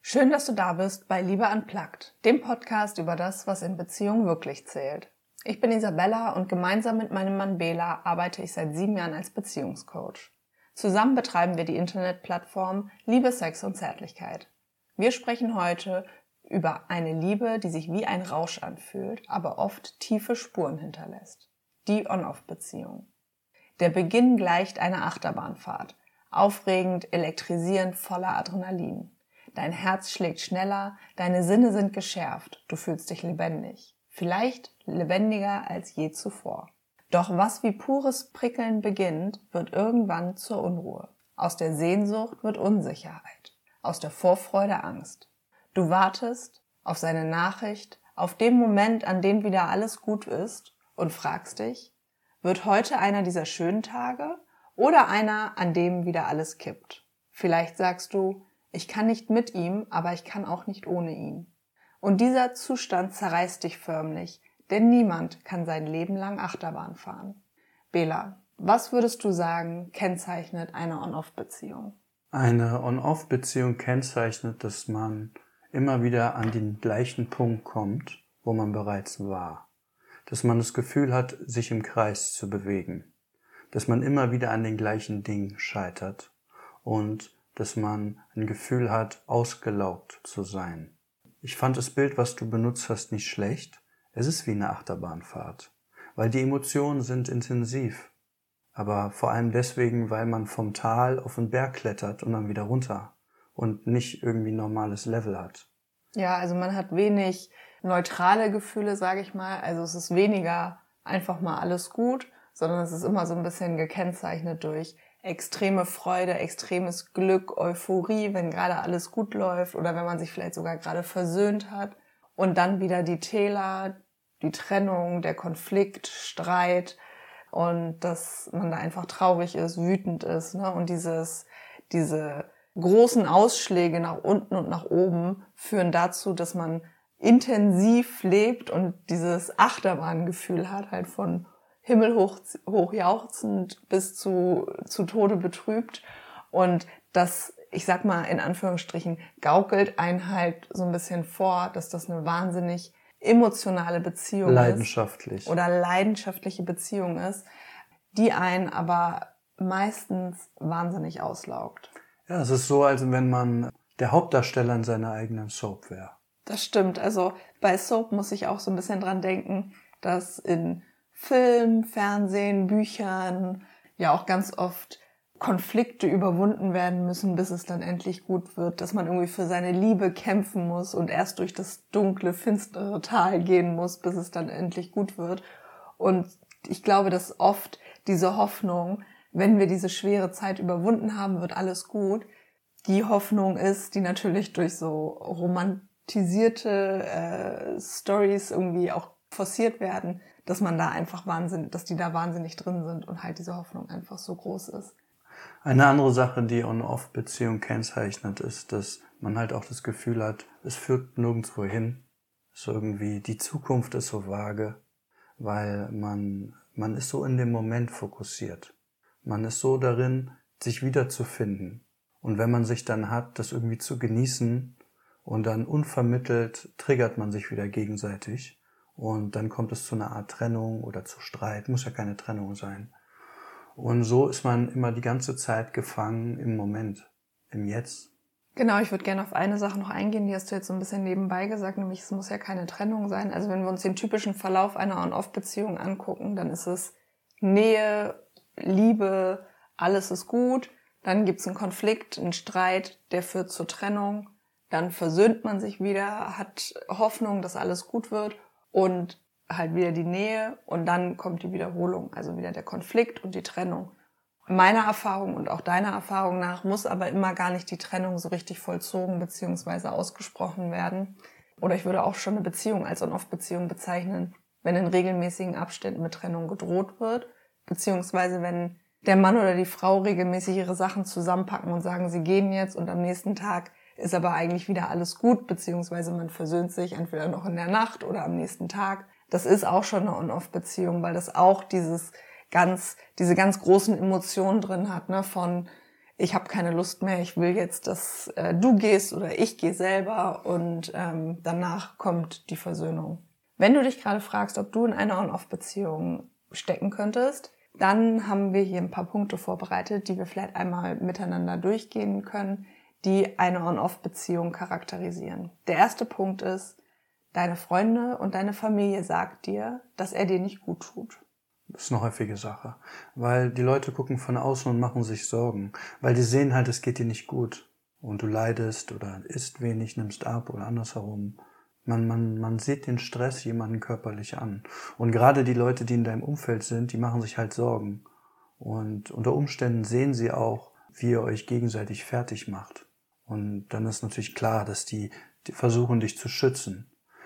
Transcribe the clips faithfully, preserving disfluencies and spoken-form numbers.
Schön, dass du da bist bei Liebe Unplugged, dem Podcast über das, was in Beziehungen wirklich zählt. Ich bin Isabella und gemeinsam mit meinem Mann Bela arbeite ich seit sieben Jahren als Beziehungscoach. Zusammen betreiben wir die Internetplattform Liebe, Sex und Zärtlichkeit. Wir sprechen heute über eine Liebe, die sich wie ein Rausch anfühlt, aber oft tiefe Spuren hinterlässt. Die On-Off-Beziehung. Der Beginn gleicht einer Achterbahnfahrt. Aufregend, elektrisierend, voller Adrenalin. Dein Herz schlägt schneller, deine Sinne sind geschärft, du fühlst dich lebendig. Vielleicht lebendiger als je zuvor. Doch was wie pures Prickeln beginnt, wird irgendwann zur Unruhe. Aus der Sehnsucht wird Unsicherheit. Aus der Vorfreude Angst. Du wartest auf seine Nachricht, auf den Moment, an dem wieder alles gut ist und fragst dich, wird heute einer dieser schönen Tage oder einer, an dem wieder alles kippt? Vielleicht sagst du, ich kann nicht mit ihm, aber ich kann auch nicht ohne ihn. Und dieser Zustand zerreißt dich förmlich, denn niemand kann sein Leben lang Achterbahn fahren. Bela, was würdest du sagen, kennzeichnet eine On-Off-Beziehung? Eine On-Off-Beziehung kennzeichnet, dass man immer wieder an den gleichen Punkt kommt, wo man bereits war. Dass man das Gefühl hat, sich im Kreis zu bewegen. Dass man immer wieder an den gleichen Dingen scheitert. Und dass man ein Gefühl hat, ausgelaugt zu sein. Ich fand das Bild, was du benutzt hast, nicht schlecht. Es ist wie eine Achterbahnfahrt, weil die Emotionen sind intensiv. Aber vor allem deswegen, weil man vom Tal auf den Berg klettert und dann wieder runter und nicht irgendwie normales Level hat. Ja, also man hat wenig neutrale Gefühle, sage ich mal. Also es ist weniger einfach mal alles gut, sondern es ist immer so ein bisschen gekennzeichnet durch extreme Freude, extremes Glück, Euphorie, wenn gerade alles gut läuft oder wenn man sich vielleicht sogar gerade versöhnt hat. Und dann wieder die Täler, die Trennung, der Konflikt, Streit und dass man da einfach traurig ist, wütend ist, ne? Und dieses, diese großen Ausschläge nach unten und nach oben führen dazu, dass man intensiv lebt und dieses Achterbahngefühl hat, halt von himmelhoch hoch jauchzend bis zu, zu Tode betrübt. Und das, ich sag mal in Anführungsstrichen, gaukelt einen halt so ein bisschen vor, dass das eine wahnsinnig emotionale Beziehung leidenschaftlich. ist. Oder leidenschaftliche Beziehung ist, die einen aber meistens wahnsinnig auslaugt. Ja, es ist so, als wenn man der Hauptdarsteller in seiner eigenen Soap wäre. Das stimmt. Also bei Soap muss ich auch so ein bisschen dran denken, dass in Film, Fernsehen, Büchern ja auch ganz oft Konflikte überwunden werden müssen, bis es dann endlich gut wird, dass man irgendwie für seine Liebe kämpfen muss und erst durch das dunkle, finstere Tal gehen muss, bis es dann endlich gut wird. Und ich glaube, dass oft diese Hoffnung, wenn wir diese schwere Zeit überwunden haben, wird alles gut, die Hoffnung ist, die natürlich durch so romantisierte äh, Stories irgendwie auch forciert werden, dass man da einfach wahnsinnig, dass die da wahnsinnig drin sind und halt diese Hoffnung einfach so groß ist. Eine andere Sache, die On-Off-Beziehung kennzeichnet, ist, dass man halt auch das Gefühl hat, es führt nirgendwo hin. So irgendwie, die Zukunft ist so vage, weil man, man ist so in dem Moment fokussiert. Man ist so darin, sich wiederzufinden. Und wenn man sich dann hat, das irgendwie zu genießen und dann unvermittelt triggert man sich wieder gegenseitig. Und dann kommt es zu einer Art Trennung oder zu Streit. Muss ja keine Trennung sein. Und so ist man immer die ganze Zeit gefangen im Moment, im Jetzt. Genau, ich würde gerne auf eine Sache noch eingehen, die hast du jetzt so ein bisschen nebenbei gesagt, nämlich es muss ja keine Trennung sein. Also wenn wir uns den typischen Verlauf einer On-Off-Beziehung angucken, dann ist es Nähe, Liebe, alles ist gut. Dann gibt's einen Konflikt, einen Streit, der führt zur Trennung. Dann versöhnt man sich wieder, hat Hoffnung, dass alles gut wird. Und halt wieder die Nähe und dann kommt die Wiederholung, also wieder der Konflikt und die Trennung. Meiner Erfahrung und auch deiner Erfahrung nach muss aber immer gar nicht die Trennung so richtig vollzogen bzw. ausgesprochen werden. Oder ich würde auch schon eine Beziehung als On-Off-Beziehung bezeichnen, wenn in regelmäßigen Abständen mit Trennung gedroht wird, beziehungsweise wenn der Mann oder die Frau regelmäßig ihre Sachen zusammenpacken und sagen, sie gehen jetzt und am nächsten Tag ist aber eigentlich wieder alles gut, beziehungsweise man versöhnt sich entweder noch in der Nacht oder am nächsten Tag. Das ist auch schon eine On-Off-Beziehung, weil das auch dieses ganz, diese ganz großen Emotionen drin hat, ne, von ich habe keine Lust mehr, ich will jetzt, dass äh, du gehst oder ich gehe selber und ähm, danach kommt die Versöhnung. Wenn du dich gerade fragst, ob du in einer On-Off-Beziehung stecken könntest, dann haben wir hier ein paar Punkte vorbereitet, die wir vielleicht einmal miteinander durchgehen können, die eine On-Off-Beziehung charakterisieren. Der erste Punkt ist, deine Freunde und deine Familie sagt dir, dass er dir nicht gut tut. Das ist eine häufige Sache, weil die Leute gucken von außen und machen sich Sorgen, weil die sehen halt, es geht dir nicht gut und du leidest oder isst wenig, nimmst ab oder andersherum. Man, man, man sieht den Stress jemanden körperlich an. Und gerade die Leute, die in deinem Umfeld sind, die machen sich halt Sorgen. Und unter Umständen sehen sie auch, wie ihr euch gegenseitig fertig macht. Und dann ist natürlich klar, dass die, die versuchen, dich zu schützen.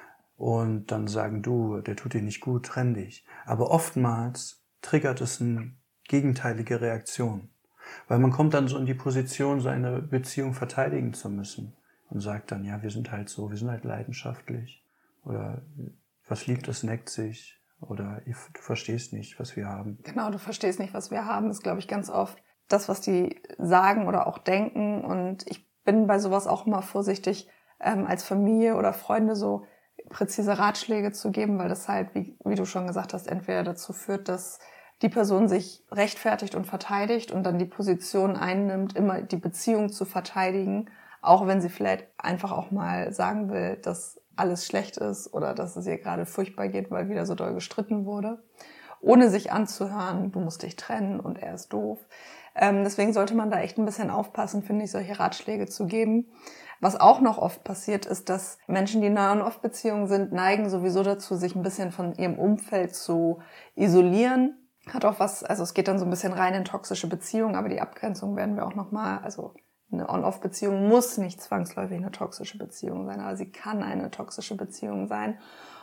Und dann sagen, du, der tut dir nicht gut, trenn dich. Aber oftmals triggert es eine gegenteilige Reaktion. Weil man kommt dann so in die Position, seine Beziehung verteidigen zu müssen. Und sagt dann, ja, wir sind halt so, wir sind halt leidenschaftlich. Oder was liebt, das neckt sich. Oder du verstehst nicht, was wir haben. Genau, du verstehst nicht, was wir haben, ist, glaube ich, ganz oft das, was die sagen oder auch denken. Und ich bin bei sowas auch immer vorsichtig, ähm, als Familie oder Freunde so präzise Ratschläge zu geben, weil das halt, wie, wie du schon gesagt hast, entweder dazu führt, dass die Person sich rechtfertigt und verteidigt und dann die Position einnimmt, immer die Beziehung zu verteidigen, auch wenn sie vielleicht einfach auch mal sagen will, dass alles schlecht ist oder dass es ihr gerade furchtbar geht, weil wieder so doll gestritten wurde, ohne sich anzuhören, du musst dich trennen und er ist doof. Ähm, deswegen sollte man da echt ein bisschen aufpassen, finde ich, solche Ratschläge zu geben. Was auch noch oft passiert, ist, dass Menschen, die in einer On-Off-Beziehung sind, neigen sowieso dazu, sich ein bisschen von ihrem Umfeld zu isolieren. Hat auch was, also es geht dann so ein bisschen rein in toxische Beziehungen, aber die Abgrenzung werden wir auch nochmal, also eine On-Off-Beziehung muss nicht zwangsläufig eine toxische Beziehung sein, aber sie kann eine toxische Beziehung sein.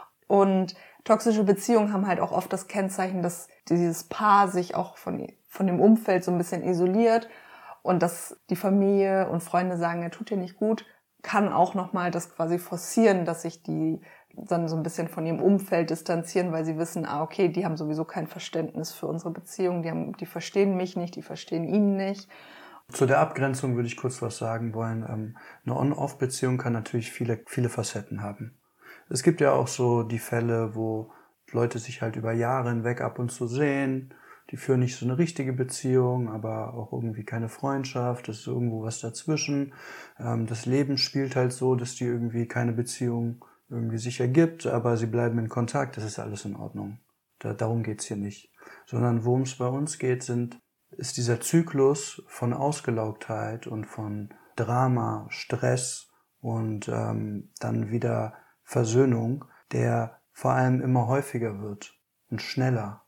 Und toxische Beziehungen haben halt auch oft das Kennzeichen, dass dieses Paar sich auch von, von dem Umfeld so ein bisschen isoliert und dass die Familie und Freunde sagen, er tut dir nicht gut, kann auch nochmal das quasi forcieren, dass sich die dann so ein bisschen von ihrem Umfeld distanzieren, weil sie wissen, ah, okay, die haben sowieso kein Verständnis für unsere Beziehung, die haben, die verstehen mich nicht, die verstehen ihn nicht. Zu der Abgrenzung würde ich kurz was sagen wollen. Eine On-Off-Beziehung kann natürlich viele, viele Facetten haben. Es gibt ja auch so die Fälle, wo Leute sich halt über Jahre hinweg ab und zu sehen. Die führen nicht so eine richtige Beziehung, aber auch irgendwie keine Freundschaft. Es ist irgendwo was dazwischen. Das Leben spielt halt so, dass die irgendwie keine Beziehung irgendwie sich ergibt, aber sie bleiben in Kontakt. Das ist alles in Ordnung. Da, darum geht's hier nicht. Sondern worum es bei uns geht, sind ist dieser Zyklus von Ausgelaugtheit und von Drama, Stress und ähm, dann wieder Versöhnung, der vor allem immer häufiger wird und schneller.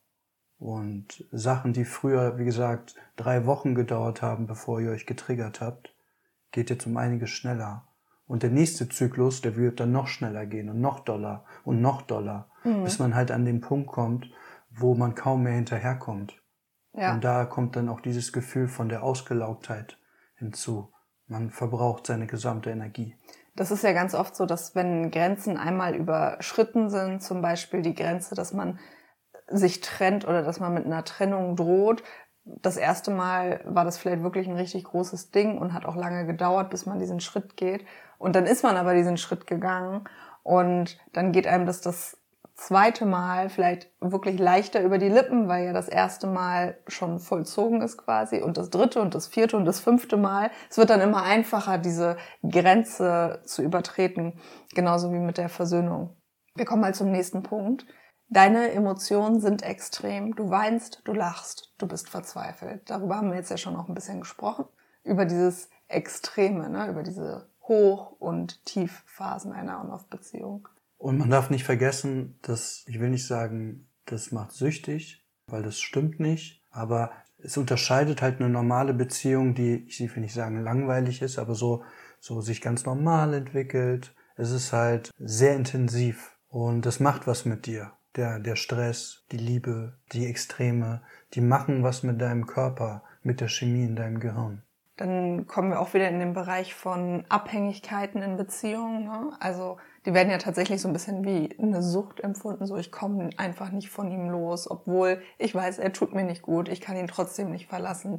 Und Sachen, die früher, wie gesagt, drei Wochen gedauert haben, bevor ihr euch getriggert habt, geht jetzt um einiges schneller. Und der nächste Zyklus, der wird dann noch schneller gehen und noch doller und noch doller, mhm. bis man halt an den Punkt kommt, wo man kaum mehr hinterherkommt. Ja. Und da kommt dann auch dieses Gefühl von der Ausgelaugtheit hinzu. Man verbraucht seine gesamte Energie. Das ist ja ganz oft so, dass wenn Grenzen einmal überschritten sind, zum Beispiel die Grenze, dass man sich trennt oder dass man mit einer Trennung droht. Das erste Mal war das vielleicht wirklich ein richtig großes Ding und hat auch lange gedauert, bis man diesen Schritt geht. Und dann ist man aber diesen Schritt gegangen und dann geht einem das das zweite Mal vielleicht wirklich leichter über die Lippen, weil ja das erste Mal schon vollzogen ist quasi und das dritte und das vierte und das fünfte Mal. Es wird dann immer einfacher, diese Grenze zu übertreten, genauso wie mit der Versöhnung. Wir kommen mal zum nächsten Punkt. Deine Emotionen sind extrem. Du weinst, du lachst, du bist verzweifelt. Darüber haben wir jetzt ja schon noch ein bisschen gesprochen. Über dieses Extreme, ne? Über diese Hoch- und Tiefphasen einer On-Off-Beziehung. Und man darf nicht vergessen, dass, ich will nicht sagen, das macht süchtig, weil das stimmt nicht, aber es unterscheidet halt eine normale Beziehung, die, ich will nicht sagen langweilig ist, aber so, so sich ganz normal entwickelt. Es ist halt sehr intensiv und das macht was mit dir. Der, der Stress, die Liebe, die Extreme, die machen was mit deinem Körper, mit der Chemie in deinem Gehirn. Dann kommen wir auch wieder in den Bereich von Abhängigkeiten in Beziehungen, ne? Also die werden ja tatsächlich so ein bisschen wie eine Sucht empfunden, so ich komme einfach nicht von ihm los, obwohl ich weiß, er tut mir nicht gut, ich kann ihn trotzdem nicht verlassen.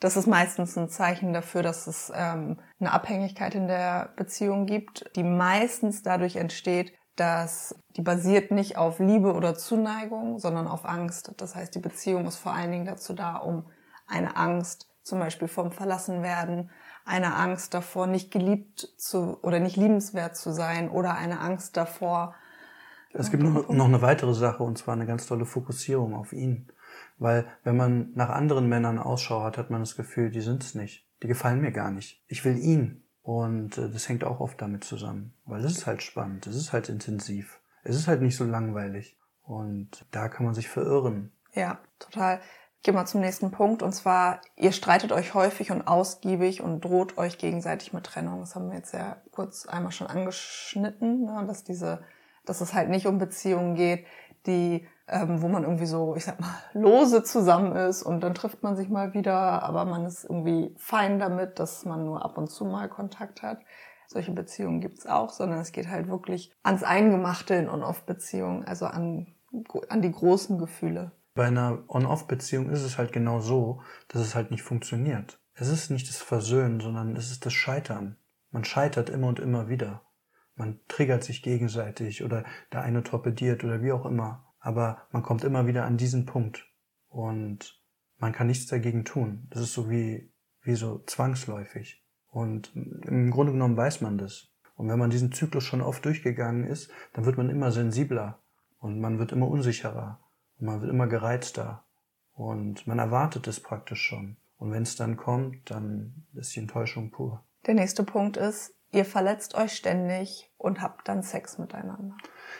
Das ist meistens ein Zeichen dafür, dass es ähm, eine Abhängigkeit in der Beziehung gibt, die meistens dadurch entsteht, dass die basiert nicht auf Liebe oder Zuneigung, sondern auf Angst. Das heißt, die Beziehung ist vor allen Dingen dazu da, um eine Angst, zum Beispiel vom Verlassenwerden, eine Angst davor, nicht geliebt zu oder nicht liebenswert zu sein oder eine Angst davor. Es gibt noch, noch eine weitere Sache, und zwar eine ganz tolle Fokussierung auf ihn. Weil wenn man nach anderen Männern Ausschau hat, hat man das Gefühl, die sind's nicht. Die gefallen mir gar nicht. Ich will ihn. Und das hängt auch oft damit zusammen. Weil es ist halt spannend, es ist halt intensiv. Es ist halt nicht so langweilig. Und da kann man sich verirren. Ja, total. Ich gehe mal zum nächsten Punkt. Und zwar, ihr streitet euch häufig und ausgiebig und droht euch gegenseitig mit Trennung. Das haben wir jetzt ja kurz einmal schon angeschnitten, ne? dass diese, dass es halt nicht um Beziehungen geht, die ähm, wo man irgendwie so, ich sag mal, lose zusammen ist und dann trifft man sich mal wieder, aber man ist irgendwie fein damit, dass man nur ab und zu mal Kontakt hat. Solche Beziehungen gibt's auch, sondern es geht halt wirklich ans Eingemachte in On-Off-Beziehungen, also an, an die großen Gefühle. Bei einer On-Off-Beziehung ist es halt genau so, dass es halt nicht funktioniert. Es ist nicht das Versöhnen, sondern es ist das Scheitern. Man scheitert immer und immer wieder. Man triggert sich gegenseitig oder der eine torpediert oder wie auch immer. Aber man kommt immer wieder an diesen Punkt und man kann nichts dagegen tun. Das ist so wie, wie so zwangsläufig. Und im Grunde genommen weiß man das. Und wenn man diesen Zyklus schon oft durchgegangen ist, dann wird man immer sensibler und man wird immer unsicherer und man wird immer gereizter und man erwartet es praktisch schon. Und wenn es dann kommt, dann ist die Enttäuschung pur. Der nächste Punkt ist, ihr verletzt euch ständig und habt dann Sex miteinander.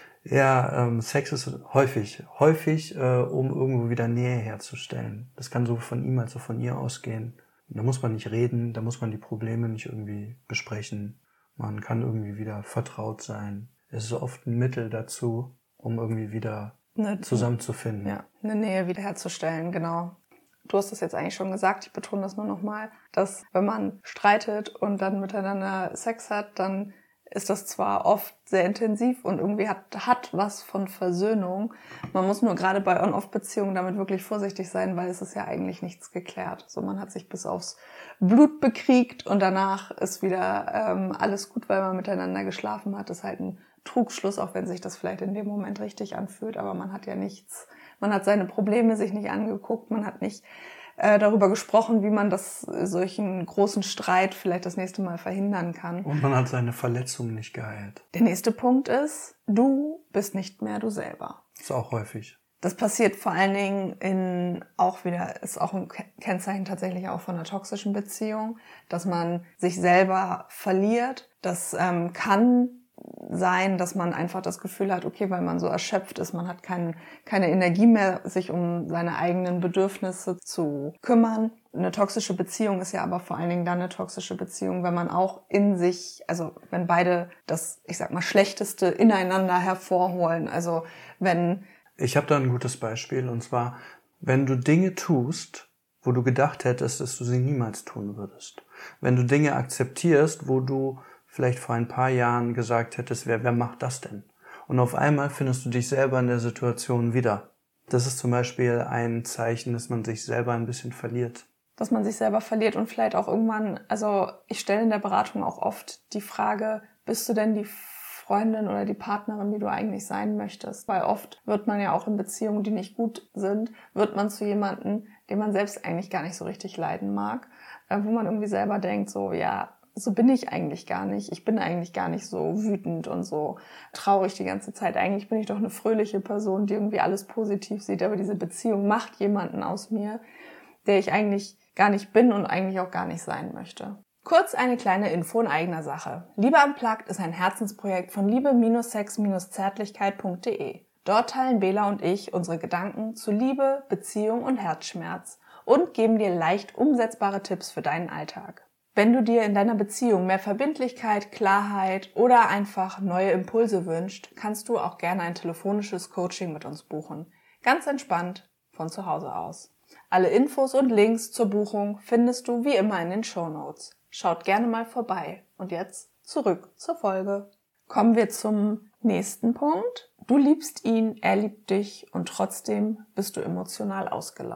Ja, ähm, Sex ist häufig, häufig, äh, um irgendwo wieder Nähe herzustellen. Das kann sowohl von ihm als auch von ihr ausgehen. Da muss man nicht reden, da muss man die Probleme nicht irgendwie besprechen. Man kann irgendwie wieder vertraut sein. Es ist oft ein Mittel dazu, um irgendwie wieder eine, zusammenzufinden. Ja, eine Nähe wiederherzustellen, genau. Du hast das jetzt eigentlich schon gesagt, ich betone das nur nochmal, dass wenn man streitet und dann miteinander Sex hat, dann ist das zwar oft sehr intensiv und irgendwie hat, hat was von Versöhnung. Man muss nur gerade bei On-Off-Beziehungen damit wirklich vorsichtig sein, weil es ist ja eigentlich nichts geklärt. So, man hat sich bis aufs Blut bekriegt und danach ist wieder ähm, alles gut, weil man miteinander geschlafen hat. Das ist halt ein Trugschluss, auch wenn sich das vielleicht in dem Moment richtig anfühlt, aber man hat ja nichts, man hat seine Probleme sich nicht angeguckt, man hat nicht äh, darüber gesprochen, wie man das solchen großen Streit vielleicht das nächste Mal verhindern kann. Und man hat seine Verletzungen nicht geheilt. Der nächste Punkt ist, du bist nicht mehr du selber. Das ist auch häufig. Das passiert vor allen Dingen in, auch wieder, ist auch ein Kennzeichen tatsächlich auch von einer toxischen Beziehung, dass man sich selber verliert. Das ähm, kann sein, dass man einfach das Gefühl hat, okay, weil man so erschöpft ist, man hat kein, keine Energie mehr, sich um seine eigenen Bedürfnisse zu kümmern. Eine toxische Beziehung ist ja aber vor allen Dingen dann eine toxische Beziehung, wenn man auch in sich, also wenn beide das, ich sag mal, Schlechteste ineinander hervorholen. Also wenn... Ich habe da ein gutes Beispiel, und zwar, wenn du Dinge tust, wo du gedacht hättest, dass du sie niemals tun würdest. Wenn du Dinge akzeptierst, wo du vielleicht vor ein paar Jahren gesagt hättest, wer, wer macht das denn? Und auf einmal findest du dich selber in der Situation wieder. Das ist zum Beispiel ein Zeichen, dass man sich selber ein bisschen verliert. Dass man sich selber verliert und vielleicht auch irgendwann, also ich stelle in der Beratung auch oft die Frage, bist du denn die Freundin oder die Partnerin, die du eigentlich sein möchtest? Weil oft wird man ja auch in Beziehungen, die nicht gut sind, wird man zu jemandem, den man selbst eigentlich gar nicht so richtig leiden mag, wo man irgendwie selber denkt, so ja, so bin ich eigentlich gar nicht. Ich bin eigentlich gar nicht so wütend und so traurig die ganze Zeit. Eigentlich bin ich doch eine fröhliche Person, die irgendwie alles positiv sieht. Aber diese Beziehung macht jemanden aus mir, der ich eigentlich gar nicht bin und eigentlich auch gar nicht sein möchte. Kurz eine kleine Info in eigener Sache. Liebe Unplugged ist ein Herzensprojekt von liebe Sex Zärtlichkeit punkt de. Dort teilen Bela und ich unsere Gedanken zu Liebe, Beziehung und Herzschmerz und geben dir leicht umsetzbare Tipps für deinen Alltag. Wenn du dir in deiner Beziehung mehr Verbindlichkeit, Klarheit oder einfach neue Impulse wünschst, kannst du auch gerne ein telefonisches Coaching mit uns buchen. Ganz entspannt von zu Hause aus. Alle Infos und Links zur Buchung findest du wie immer in den Shownotes. Schaut gerne mal vorbei. Und jetzt zurück zur Folge. Kommen wir zum nächsten Punkt. Du liebst ihn, er liebt dich und trotzdem bist du emotional ausgelaugt.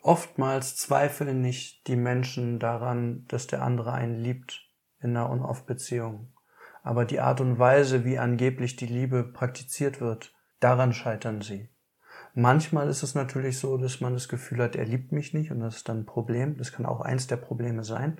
Oftmals zweifeln nicht die Menschen daran, dass der andere einen liebt in einer On-Off-Beziehung. Aber die Art und Weise, wie angeblich die Liebe praktiziert wird, daran scheitern sie. Manchmal ist es natürlich so, dass man das Gefühl hat, er liebt mich nicht und das ist dann ein Problem. Das kann auch eins der Probleme sein.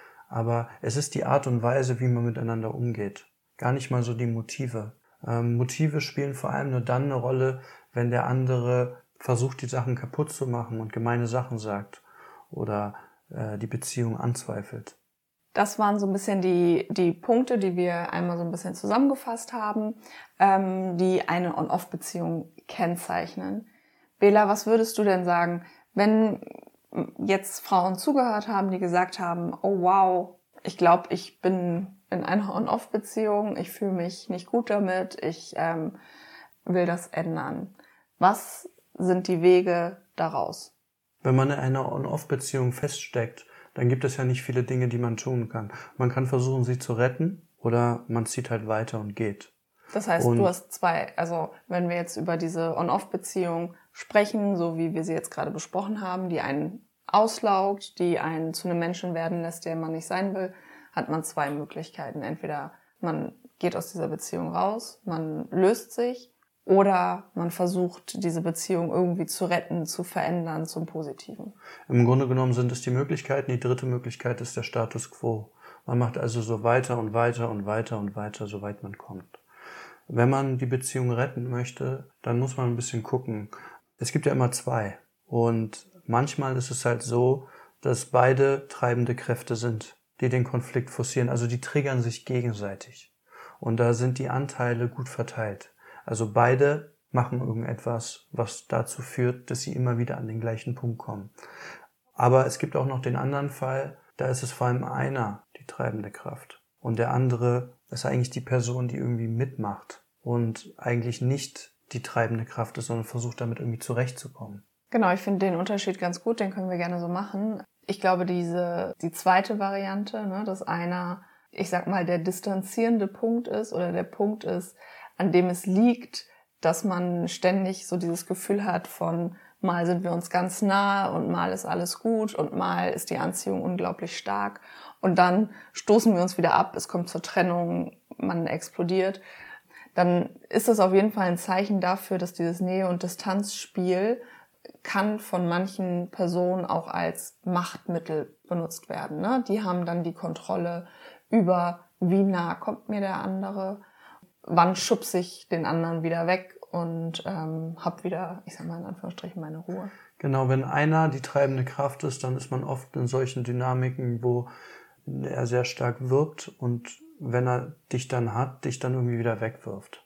Aber es ist die Art und Weise, wie man miteinander umgeht. Gar nicht mal so die Motive. Ähm, Motive spielen vor allem nur dann eine Rolle, wenn der andere versucht, die Sachen kaputt zu machen und gemeine Sachen sagt oder äh, die Beziehung anzweifelt. Das waren so ein bisschen die, die Punkte, die wir einmal so ein bisschen zusammengefasst haben, ähm, die eine On-Off-Beziehung kennzeichnen. Bela, was würdest du denn sagen, wenn jetzt Frauen zugehört haben, die gesagt haben, oh wow, ich glaube, ich bin in einer On-Off-Beziehung, ich fühle mich nicht gut damit, ich ähm, will das ändern. Was sind die Wege daraus? Wenn man in einer On-Off-Beziehung feststeckt, dann gibt es ja nicht viele Dinge, die man tun kann. Man kann versuchen, sie zu retten oder man zieht halt weiter und geht. Das heißt, und du hast zwei, also wenn wir jetzt über diese On-Off-Beziehung sprechen, so wie wir sie jetzt gerade besprochen haben, die einen auslaugt, die einen zu einem Menschen werden lässt, der man nicht sein will, hat man zwei Möglichkeiten. Entweder man geht aus dieser Beziehung raus, man löst sich, oder man versucht, diese Beziehung irgendwie zu retten, zu verändern zum Positiven. Im Grunde genommen sind es die Möglichkeiten. Die dritte Möglichkeit ist der Status quo. Man macht also so weiter und weiter und weiter und weiter, soweit man kommt. Wenn man die Beziehung retten möchte, dann muss man ein bisschen gucken. Es gibt ja immer zwei. Und manchmal ist es halt so, dass beide treibende Kräfte sind, die den Konflikt forcieren. Also die triggern sich gegenseitig. Und da sind die Anteile gut verteilt. Also beide machen irgendetwas, was dazu führt, dass sie immer wieder an den gleichen Punkt kommen. Aber es gibt auch noch den anderen Fall, da ist es vor allem einer die treibende Kraft. Und der andere ist eigentlich die Person, die irgendwie mitmacht und eigentlich nicht die treibende Kraft ist, sondern versucht damit irgendwie zurechtzukommen. Genau, ich finde den Unterschied ganz gut, den können wir gerne so machen. Ich glaube, diese die zweite Variante, ne, dass einer, ich sag mal, der distanzierende Punkt ist oder der Punkt ist, an dem es liegt, dass man ständig so dieses Gefühl hat von, mal sind wir uns ganz nah und mal ist alles gut und mal ist die Anziehung unglaublich stark und dann stoßen wir uns wieder ab, es kommt zur Trennung, man explodiert. Dann ist das auf jeden Fall ein Zeichen dafür, dass dieses Nähe- und Distanzspiel kann von manchen Personen auch als Machtmittel benutzt werden, ne? Die haben dann die Kontrolle über, wie nah kommt mir der andere, wann schubse ich den anderen wieder weg und ähm, hab wieder, ich sag mal in Anführungsstrichen, meine Ruhe. Genau, wenn einer die treibende Kraft ist, dann ist man oft in solchen Dynamiken, wo er sehr stark wirkt und wenn er dich dann hat, dich dann irgendwie wieder wegwirft.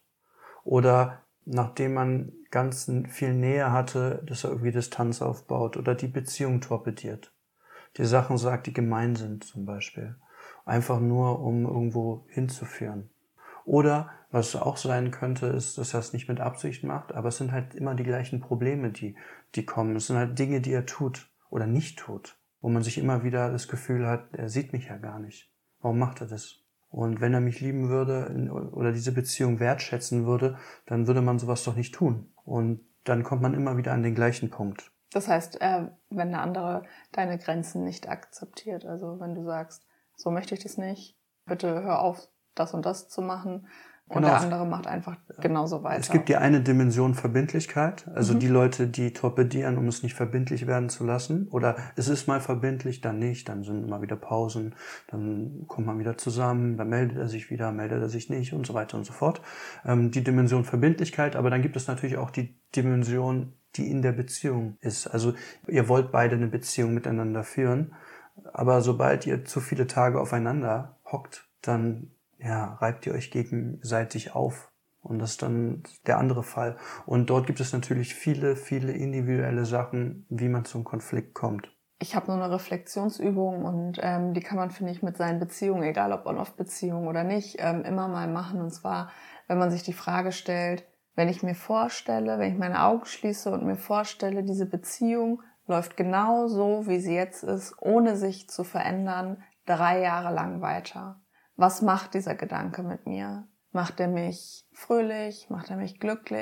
Oder nachdem man ganz viel Nähe hatte, dass er irgendwie Distanz aufbaut oder die Beziehung torpediert. Die Sachen sagt, die gemein sind zum Beispiel. Einfach nur, um irgendwo hinzuführen. Oder, was auch sein könnte, ist, dass er es nicht mit Absicht macht, aber es sind halt immer die gleichen Probleme, die, die kommen. Es sind halt Dinge, die er tut oder nicht tut, wo man sich immer wieder das Gefühl hat, er sieht mich ja gar nicht. Warum macht er das? Und wenn er mich lieben würde oder diese Beziehung wertschätzen würde, dann würde man sowas doch nicht tun. Und dann kommt man immer wieder an den gleichen Punkt. Das heißt, äh, wenn der andere deine Grenzen nicht akzeptiert, also wenn du sagst, so möchte ich das nicht, bitte hör auf, das und das zu machen. Und genau. Der andere macht einfach genauso weiter. Es gibt die eine Dimension Verbindlichkeit, also mhm. die Leute, die torpedieren, um es nicht verbindlich werden zu lassen. Oder es ist mal verbindlich, dann nicht, dann sind immer wieder Pausen, dann kommt man wieder zusammen, dann meldet er sich wieder, meldet er sich nicht und so weiter und so fort. Ähm, die Dimension Verbindlichkeit, aber dann gibt es natürlich auch die Dimension, die in der Beziehung ist. Also ihr wollt beide eine Beziehung miteinander führen, aber sobald ihr zu viele Tage aufeinander hockt, dann ja, reibt ihr euch gegenseitig auf. Und das ist dann der andere Fall. Und dort gibt es natürlich viele, viele individuelle Sachen, wie man zum Konflikt kommt. Ich habe nur eine Reflexionsübung und ähm, die kann man, finde ich, mit seinen Beziehungen, egal ob On-Off-Beziehung oder nicht, ähm, immer mal machen. Und zwar, wenn man sich die Frage stellt, wenn ich mir vorstelle, wenn ich meine Augen schließe und mir vorstelle, diese Beziehung läuft genau so, wie sie jetzt ist, ohne sich zu verändern, drei Jahre lang weiter. Was macht dieser Gedanke mit mir? Macht er mich fröhlich? Macht er mich glücklich?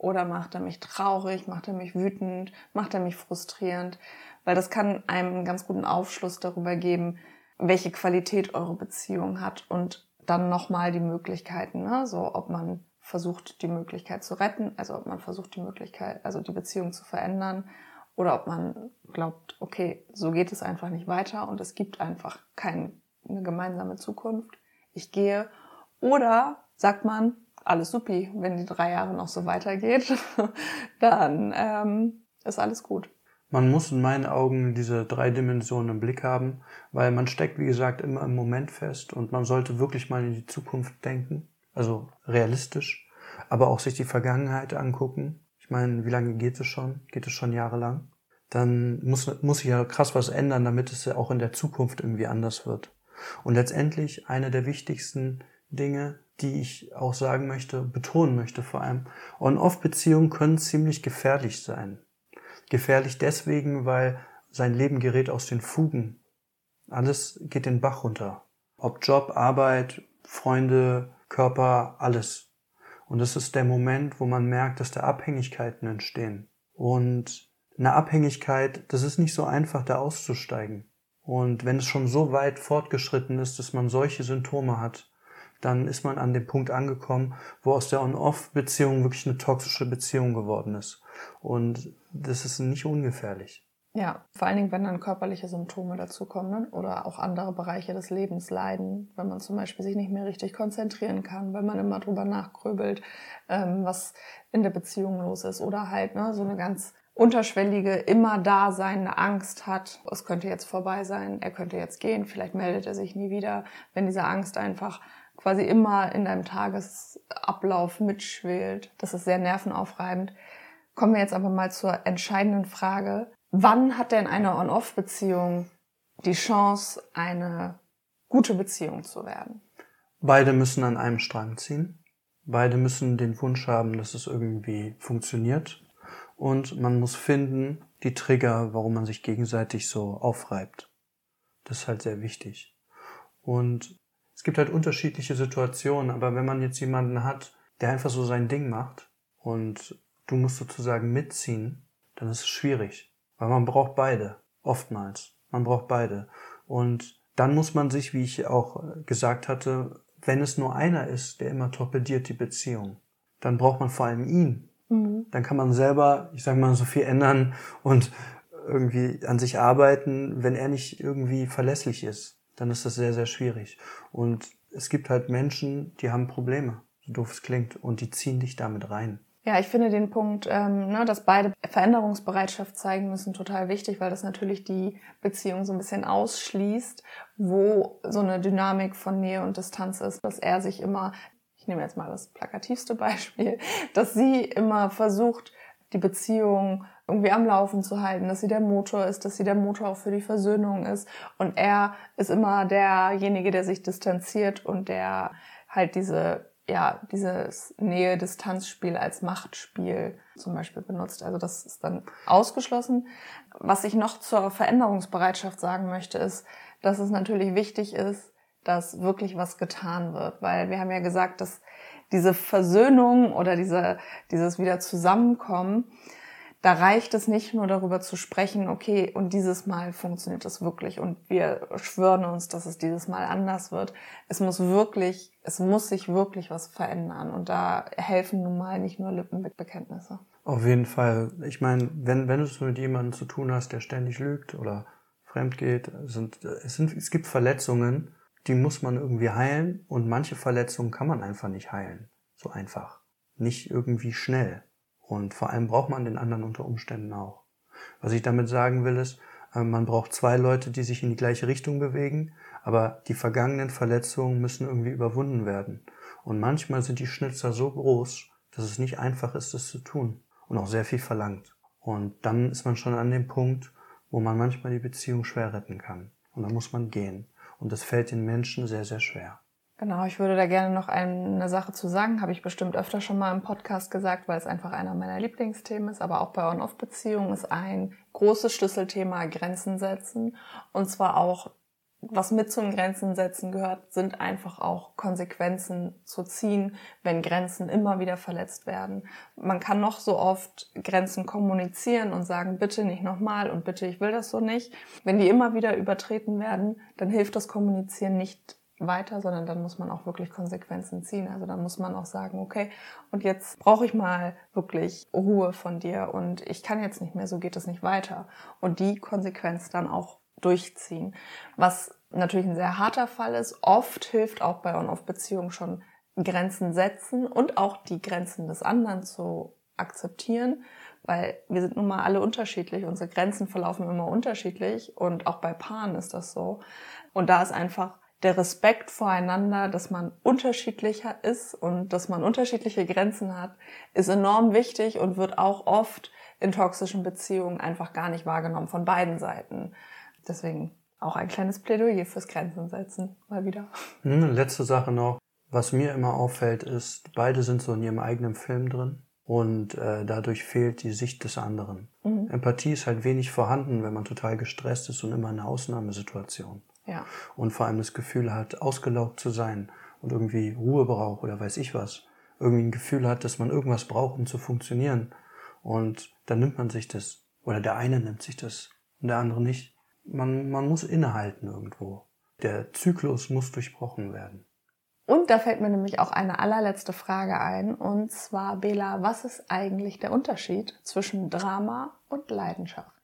oder macht er mich traurig, macht er mich wütend, macht er mich frustrierend? Weil das kann einem einen ganz guten Aufschluss darüber geben, welche Qualität eure Beziehung hat und dann nochmal die Möglichkeiten, ne? So, ob man versucht, die Möglichkeit zu retten, also ob man versucht, die Möglichkeit, also die Beziehung zu verändern, oder ob man glaubt, okay, so geht es einfach nicht weiter und es gibt einfach keine gemeinsame Zukunft. Ich gehe. Oder sagt man, alles supi, wenn die drei Jahre noch so weitergeht, dann ähm, ist alles gut. Man muss in meinen Augen diese drei Dimensionen im Blick haben, weil man steckt, wie gesagt, immer im Moment fest und man sollte wirklich mal in die Zukunft denken, also realistisch, aber auch sich die Vergangenheit angucken. Ich meine, wie lange geht es schon? Geht es schon jahrelang? Dann muss, muss sich ja krass was ändern, damit es ja auch in der Zukunft irgendwie anders wird. Und letztendlich eine der wichtigsten Dinge, die ich auch sagen möchte, betonen möchte vor allem, On-Off-Beziehungen können ziemlich gefährlich sein. Gefährlich deswegen, weil sein Leben gerät aus den Fugen. Alles geht den Bach runter. Ob Job, Arbeit, Freunde, Körper, alles. Und das ist der Moment, wo man merkt, dass da Abhängigkeiten entstehen. Und eine Abhängigkeit, das ist nicht so einfach, da auszusteigen. Und wenn es schon so weit fortgeschritten ist, dass man solche Symptome hat, dann ist man an dem Punkt angekommen, wo aus der On-Off-Beziehung wirklich eine toxische Beziehung geworden ist. Und das ist nicht ungefährlich. Ja, vor allen Dingen, wenn dann körperliche Symptome dazukommen, ne? Oder auch andere Bereiche des Lebens leiden, wenn man zum Beispiel sich nicht mehr richtig konzentrieren kann, wenn man immer drüber nachgrübelt, ähm, was in der Beziehung los ist, oder halt ne, so eine ganz unterschwellige, immer da seiende Angst hat, es könnte jetzt vorbei sein, er könnte jetzt gehen, vielleicht meldet er sich nie wieder, wenn diese Angst einfach quasi immer in deinem Tagesablauf mitschwelt. Das ist sehr nervenaufreibend. Kommen wir jetzt aber mal zur entscheidenden Frage. Wann hat denn eine On-Off-Beziehung die Chance, eine gute Beziehung zu werden? Beide müssen an einem Strang ziehen. Beide müssen den Wunsch haben, dass es irgendwie funktioniert. Und man muss finden, die Trigger, warum man sich gegenseitig so aufreibt. Das ist halt sehr wichtig. Und es gibt halt unterschiedliche Situationen, aber wenn man jetzt jemanden hat, der einfach so sein Ding macht und du musst sozusagen mitziehen, dann ist es schwierig. Weil man braucht beide, oftmals. Man braucht beide. Und dann muss man sich, wie ich auch gesagt hatte, wenn es nur einer ist, der immer torpediert die Beziehung, dann braucht man vor allem ihn. Mhm. Dann kann man selber, ich sag mal, so viel ändern und irgendwie an sich arbeiten. Wenn er nicht irgendwie verlässlich ist, dann ist das sehr, sehr schwierig. Und es gibt halt Menschen, die haben Probleme, so doof es klingt, und die ziehen dich damit rein. Ja, ich finde den Punkt, ähm, ne, dass beide Veränderungsbereitschaft zeigen müssen, total wichtig, weil das natürlich die Beziehung so ein bisschen ausschließt, wo so eine Dynamik von Nähe und Distanz ist, dass er sich immer, ich nehme jetzt mal das plakativste Beispiel, dass sie immer versucht, die Beziehung irgendwie am Laufen zu halten, dass sie der Motor ist, dass sie der Motor auch für die Versöhnung ist, und er ist immer derjenige, der sich distanziert und der halt diese ja, dieses Nähe-Distanz-Spiel als Machtspiel zum Beispiel benutzt. Also das ist dann ausgeschlossen. Was ich noch zur Veränderungsbereitschaft sagen möchte, ist, dass es natürlich wichtig ist, dass wirklich was getan wird. Weil wir haben ja gesagt, dass diese Versöhnung oder diese, dieses Wieder-Zusammenkommen, da reicht es nicht nur darüber zu sprechen, okay, und dieses Mal funktioniert das wirklich und wir schwören uns, dass es dieses Mal anders wird. Es muss wirklich, es muss sich wirklich was verändern, und da helfen nun mal nicht nur Lippenbekenntnisse. Auf jeden Fall. Ich meine, wenn, wenn du es mit jemandem zu tun hast, der ständig lügt oder fremd geht, sind, es sind, es gibt Verletzungen, die muss man irgendwie heilen, und manche Verletzungen kann man einfach nicht heilen. So einfach. Nicht irgendwie schnell. Und vor allem braucht man den anderen unter Umständen auch. Was ich damit sagen will, ist, man braucht zwei Leute, die sich in die gleiche Richtung bewegen, aber die vergangenen Verletzungen müssen irgendwie überwunden werden. Und manchmal sind die Schnitzer so groß, dass es nicht einfach ist, das zu tun. Und auch sehr viel verlangt. Und dann ist man schon an dem Punkt, wo man manchmal die Beziehung schwer retten kann. Und dann muss man gehen. Und das fällt den Menschen sehr, sehr schwer. Genau, ich würde da gerne noch eine Sache zu sagen, habe ich bestimmt öfter schon mal im Podcast gesagt, weil es einfach einer meiner Lieblingsthemen ist, aber auch bei On-Off-Beziehungen ist ein großes Schlüsselthema Grenzen setzen, und zwar auch was mit zum Grenzen setzen gehört, sind einfach auch Konsequenzen zu ziehen, wenn Grenzen immer wieder verletzt werden. Man kann noch so oft Grenzen kommunizieren und sagen, bitte nicht nochmal und bitte, ich will das so nicht. Wenn die immer wieder übertreten werden, dann hilft das Kommunizieren nicht weiter, sondern dann muss man auch wirklich Konsequenzen ziehen. Also dann muss man auch sagen, okay, und jetzt brauche ich mal wirklich Ruhe von dir und ich kann jetzt nicht mehr, so geht es nicht weiter. Und die Konsequenz dann auch durchziehen. Was natürlich ein sehr harter Fall ist. Oft hilft auch bei On-Off-Beziehungen schon Grenzen setzen und auch die Grenzen des anderen zu akzeptieren, weil wir sind nun mal alle unterschiedlich. Unsere Grenzen verlaufen immer unterschiedlich und auch bei Paaren ist das so. Und da ist einfach der Respekt voreinander, dass man unterschiedlicher ist und dass man unterschiedliche Grenzen hat, ist enorm wichtig und wird auch oft in toxischen Beziehungen einfach gar nicht wahrgenommen von beiden Seiten. Deswegen auch ein kleines Plädoyer fürs Grenzen setzen, mal wieder. Hm, letzte Sache noch. Was mir immer auffällt, ist, beide sind so in ihrem eigenen Film drin und äh, dadurch fehlt die Sicht des anderen. Mhm. Empathie ist halt wenig vorhanden, wenn man total gestresst ist und immer in einer Ausnahmesituation. Ja. Und vor allem das Gefühl hat, ausgelaugt zu sein und irgendwie Ruhe braucht oder weiß ich was. Irgendwie ein Gefühl hat, dass man irgendwas braucht, um zu funktionieren. Und dann nimmt man sich das. Oder der eine nimmt sich das und der andere nicht. Man, man muss innehalten irgendwo. Der Zyklus muss durchbrochen werden. Und da fällt mir nämlich auch eine allerletzte Frage ein. Und zwar, Bela, was ist eigentlich der Unterschied zwischen Drama und Leidenschaft?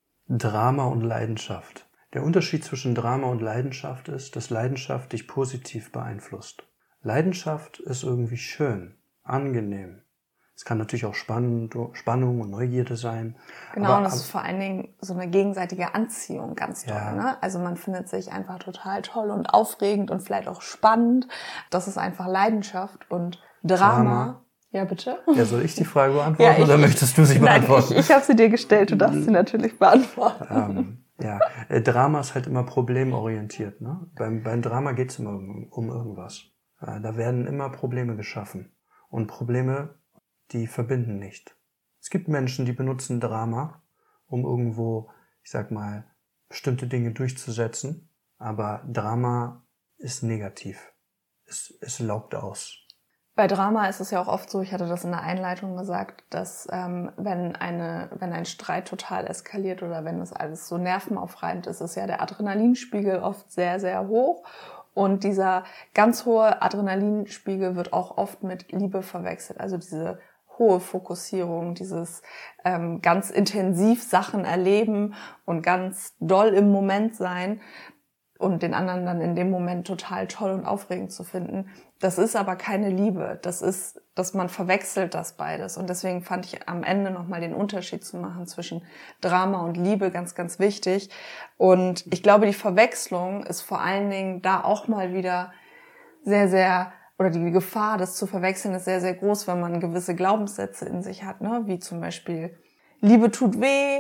Drama und Leidenschaft. Der Unterschied zwischen Drama und Leidenschaft ist, dass Leidenschaft dich positiv beeinflusst. Leidenschaft ist irgendwie schön, angenehm. Es kann natürlich auch spannend, Spannung und Neugierde sein. Genau, aber, und das ist vor allen Dingen so eine gegenseitige Anziehung ganz toll. Ja. Ne? Also man findet sich einfach total toll und aufregend und vielleicht auch spannend. Das ist einfach Leidenschaft und Drama. Drama. Ja, bitte? Ja, soll ich die Frage beantworten ja, ich, oder möchtest du sie nein, beantworten? Ich, ich habe sie dir gestellt, du darfst sie natürlich beantworten. Ähm, ja, äh, Drama ist halt immer problemorientiert. Ne? Beim, beim Drama geht es immer um, um irgendwas. Äh, da werden immer Probleme geschaffen. Und Probleme, die verbinden nicht. Es gibt Menschen, die benutzen Drama, um irgendwo, ich sag mal, bestimmte Dinge durchzusetzen. Aber Drama ist negativ. Es, es laugt aus. Bei Drama ist es ja auch oft so, ich hatte das in der Einleitung gesagt, dass ähm, wenn eine, wenn ein Streit total eskaliert oder wenn das alles so nervenaufreibend ist, ist ja der Adrenalinspiegel oft sehr, sehr hoch. Und dieser ganz hohe Adrenalinspiegel wird auch oft mit Liebe verwechselt. Also diese hohe Fokussierung, dieses ähm, ganz intensiv Sachen erleben und ganz doll im Moment sein und den anderen dann in dem Moment total toll und aufregend zu finden. Das ist aber keine Liebe. Das ist, dass man verwechselt das beides. Und deswegen fand ich am Ende nochmal den Unterschied zu machen zwischen Drama und Liebe ganz, ganz wichtig. Und ich glaube, die Verwechslung ist vor allen Dingen da auch mal wieder sehr, sehr, oder die Gefahr, das zu verwechseln, ist sehr, sehr groß, wenn man gewisse Glaubenssätze in sich hat, ne? Wie zum Beispiel Liebe tut weh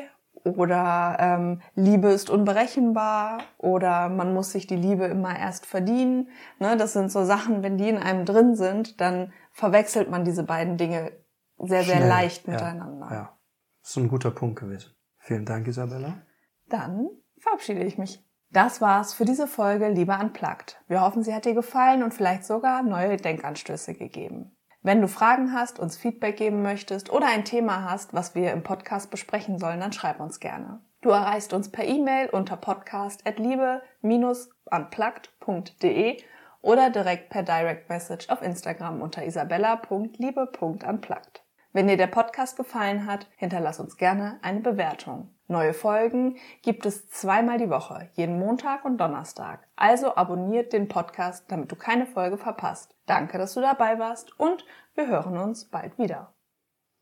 oder ähm, Liebe ist unberechenbar oder man muss sich die Liebe immer erst verdienen. Ne? Das sind so Sachen, wenn die in einem drin sind, dann verwechselt man diese beiden Dinge sehr, sehr Schnell. leicht ja, miteinander. Ja, das ist ein guter Punkt gewesen. Vielen Dank, Isabella. Dann verabschiede ich mich. Das war's für diese Folge Liebe Unplugged. Wir hoffen, sie hat dir gefallen und vielleicht sogar neue Denkanstöße gegeben. Wenn du Fragen hast, uns Feedback geben möchtest oder ein Thema hast, was wir im Podcast besprechen sollen, dann schreib uns gerne. Du erreichst uns per E-Mail unter podcast at liebe dash unplugged punkt de oder direkt per Direct Message auf Instagram unter isabella punkt liebe punkt unplugged. Wenn dir der Podcast gefallen hat, hinterlass uns gerne eine Bewertung. Neue Folgen gibt es zweimal die Woche, jeden Montag und Donnerstag. Also abonniert den Podcast, damit du keine Folge verpasst. Danke, dass du dabei warst und wir hören uns bald wieder.